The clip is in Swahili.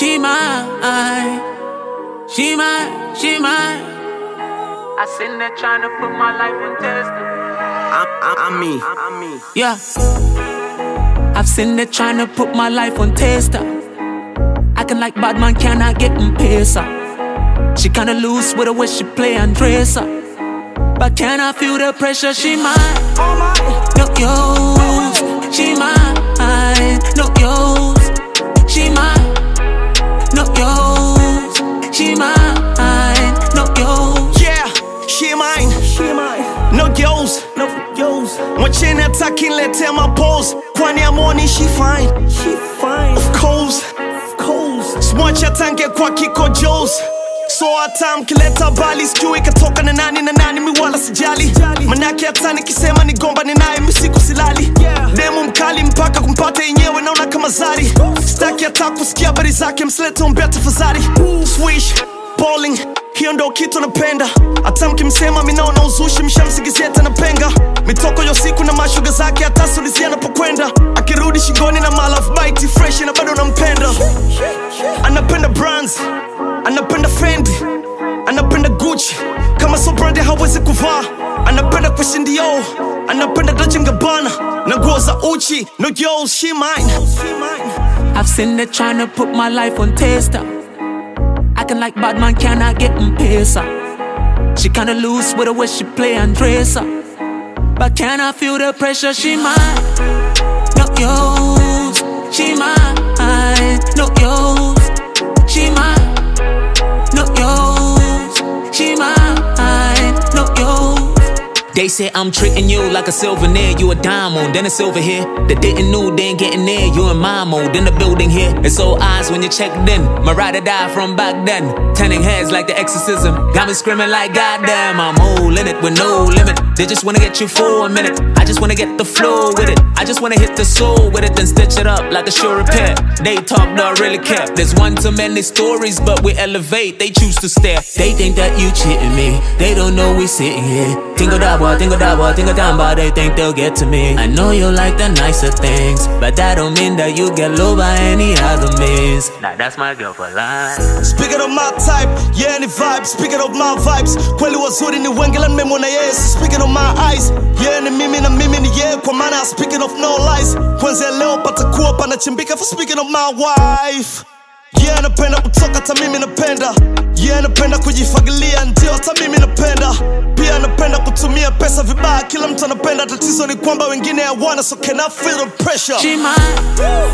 She mine. She mine. She mine. I seen her trying to put my life on test. I'm me. Yeah. I've seen her trying to put my life on tester. Acting like bad man cannot get in pacer. She kinda loose with the way she play and dress up. But can I feel the pressure? She mine. No yours. She mine. No yours. She mine. No yours. She mine. No yours. Yeah, she mine. No girls. Watching her talking, let her my pose. Kwani amoni, she fine. Of course. Smwacha tange kwa kiko Joes. So hata mkileta bali sijui katoka na nani mi wala sijali. Manake hata nikisema ni gomba ni naye misiku silali. Demu mkali mpaka kumpata yenyewe naona kama zari. Staki hata kusikia habari zake msilete umbeta fazari. Swish, bowling, hiyo ndo kitu napenda. Hata mkimsema minaona uzushi mshamsigizia tena penga. Mitoko yo siku na mashuga zake hata sulizia napokwenda. Akirudi shingoni na my love bite fresh na bado nampenda. Anapenda brands, anapenda Fendi, anapenda Gucci. Kama so brand hawezi kuvaa. Anapenda Christian Dior, anapenda Dolce & Gabbana. Na nguo za Uchi, no yo, she mine. I've seen her trying to put my life on tester. Acting like bad man cannot get in pacer. She kinda loose with the way she play and dress up. But can I feel the pressure? She mine. No yours. She mine. No yours. She mine. No yours. She mine. No yours. They say I'm treating you like a souvenir. You a diamond, then a silver here. They didn't know they ain't getting there. You in my mode, in the building here. It's all eyes when you checked in. My ride or die from back then. Turning heads like the exorcism. Got me screaming like goddamn. I'm all in it with no limit. They just wanna get you for a minute. I just wanna get the flow with it. I just wanna hit the soul with it, then stitch it up like a sure repair. They talk, don't really care. There's one too many stories, but we elevate. They choose to stare. They think that you cheating me. They don't know we sitting here. Tingle dabba, tingle damba. They think they'll get to me. I know you like the nicer things, but that don't mean that you get low by any other means. Nah, that's my girl for life. Speaking of my type, yeah, any vibe. Speaking of my vibes, kweli wazuri ni wengi la nimemwona yes. Speaking of my eyes, yeah, ni mimi na mimi ni yeah. Kwa maana speaking of no lies, kwanza leo patakuwa panachimbika for speaking of my wife. Yeah, napenda kutoka hata mimi napenda. Yeah, napenda kujifagilia ndio hata mimi napenda. Pia napenda kutumia pesa vibaya, kila mtu anapenda. Tatizo ni kwamba wengine hawana, so can I feel the pressure? She mine.